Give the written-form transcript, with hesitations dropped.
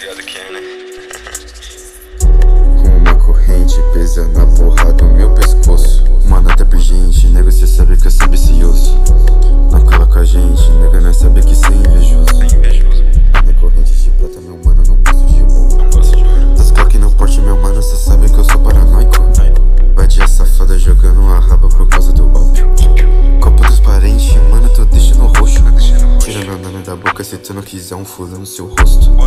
ligado que é, né? Com uma corrente pesa na porra do meu pescoço. Mano, até por gente, nego, cê sabe que eu sou vicioso. Não cala com a gente, nega, nós sabe que cê é invejoso. Minha corrente de prata, meu mano, não gosto de ouro. Das Glock no porte, meu mano, cê sabe que eu sou paranoico. Vadia safada jogando a raba por causa do ópio. Copo dos parentes, mano, tô deixando roxo. Tirando o nome da boca se tu não quiser um fulano no seu rosto.